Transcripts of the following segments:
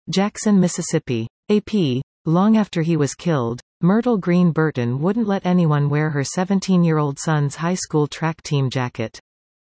Jackson, Mississippi. AP. Long after he was killed, Myrtle Green Burton wouldn't let anyone wear her 17-year-old son's high school track team jacket.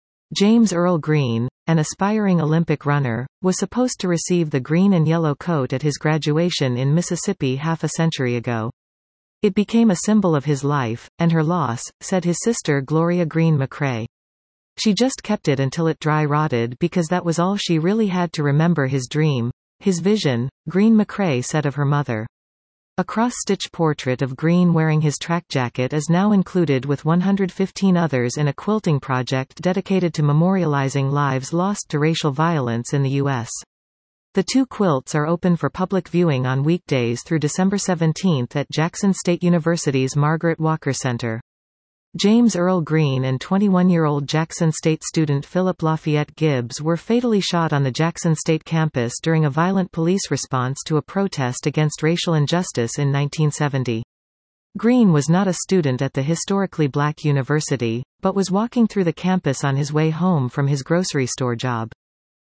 James Earl Green, an aspiring Olympic runner, was supposed to receive the green and yellow coat at his graduation in Mississippi half a century ago. It became a symbol of his life, and her loss, said his sister Gloria Green McCrae. She just kept it until it dry rotted because that was all she really had to remember his dream, his vision, Green McCrae said of her mother. A cross-stitch portrait of Green wearing his track jacket is now included with 115 others in a quilting project dedicated to memorializing lives lost to racial violence in the U.S. The two quilts are open for public viewing on weekdays through December 17 at Jackson State University's Margaret Walker Center. James Earl Green and 21-year-old Jackson State student Philip Lafayette Gibbs were fatally shot on the Jackson State campus during a violent police response to a protest against racial injustice in 1970. Green was not a student at the historically black university, but was walking through the campus on his way home from his grocery store job.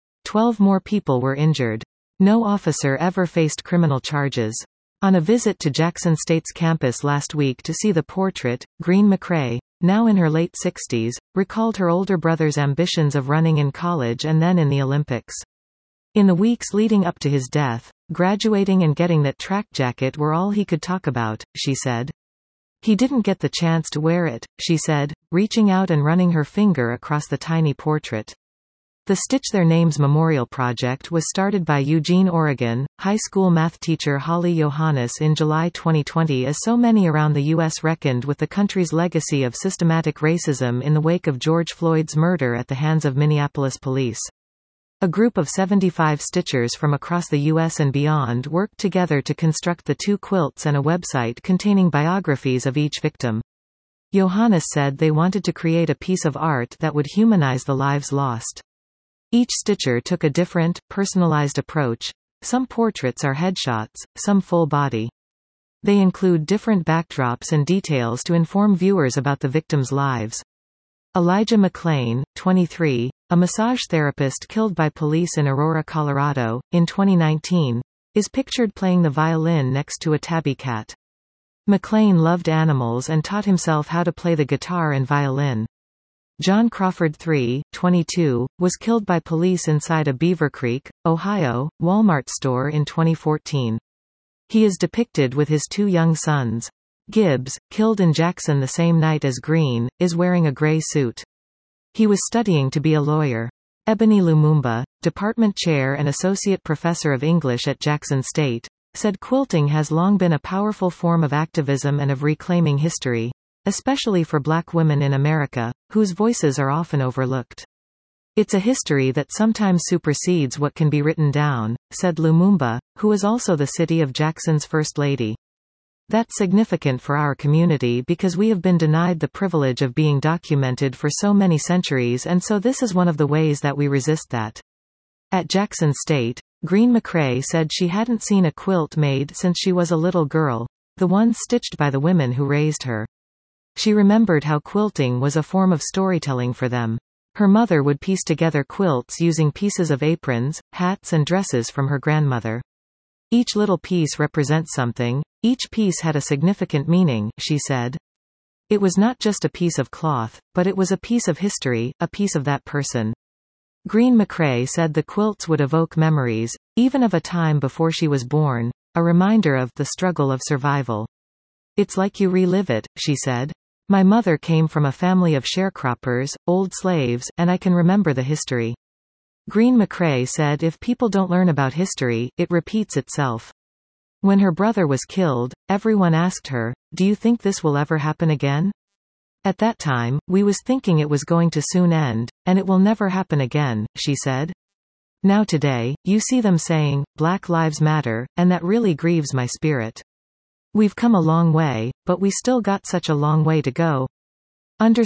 12 more people were injured. No officer ever faced criminal charges. On a visit to Jackson State's campus last week to see the portrait, Green McCrae, now in her late 60s, recalled her older brother's ambitions of running in college and then in the Olympics. In the weeks leading up to his death, graduating and getting that track jacket were all he could talk about, she said. He didn't get the chance to wear it, she said, reaching out and running her finger across the tiny portrait. The Stitch Their Names Memorial Project was started by Eugene, Oregon, high school math teacher Holly Johannes in July 2020 as so many around the U.S. reckoned with the country's legacy of systematic racism in the wake of George Floyd's murder at the hands of Minneapolis police. A group of 75 stitchers from across the U.S. and beyond worked together to construct the two quilts and a website containing biographies of each victim. Johannes said they wanted to create a piece of art that would humanize the lives lost. Each stitcher took a different, personalized approach. Some portraits are headshots, some full body. They include different backdrops and details to inform viewers about the victims' lives. Elijah McClain, 23, a massage therapist killed by police in Aurora, Colorado, in 2019, is pictured playing the violin next to a tabby cat. McClain loved animals and taught himself how to play the guitar and violin. John Crawford III, 22, was killed by police inside a Beaver Creek, Ohio, Walmart store in 2014. He is depicted with his two young sons. Gibbs, killed in Jackson the same night as Green, is wearing a gray suit. He was studying to be a lawyer. Ebony Lumumba, department chair and associate professor of English at Jackson State, said quilting has long been a powerful form of activism and of reclaiming history, especially for black women in America, whose voices are often overlooked. It's a history that sometimes supersedes what can be written down, said Lumumba, who is also the city of Jackson's First Lady. That's significant for our community because we have been denied the privilege of being documented for so many centuries, and so this is one of the ways that we resist that. At Jackson State, Green McCrae said she hadn't seen a quilt made since she was a little girl, the one stitched by the women who raised her. She remembered how quilting was a form of storytelling for them. Her mother would piece together quilts using pieces of aprons, hats and dresses from her grandmother. Each little piece represents something. Each piece had a significant meaning, she said. It was not just a piece of cloth, but it was a piece of history, a piece of that person. Green McCrae said the quilts would evoke memories, even of a time before she was born, a reminder of the struggle of survival. It's like you relive it, she said. My mother came from a family of sharecroppers, old slaves, and I can remember the history. Green McCrae said if people don't learn about history, it repeats itself. When her brother was killed, everyone asked her, "Do you think this will ever happen again?" At that time, we was thinking it was going to soon end, and it will never happen again, she said. Now today, you see them saying, Black Lives Matter, and that really grieves my spirit. We've come a long way, but we still got such a long way to go. _____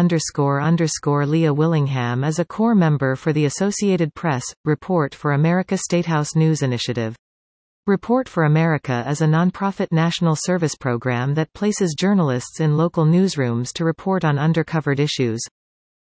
Leah Willingham is a core member for the Associated Press, Report for America Statehouse News Initiative. Report for America is a nonprofit national service program that places journalists in local newsrooms to report on undercovered issues.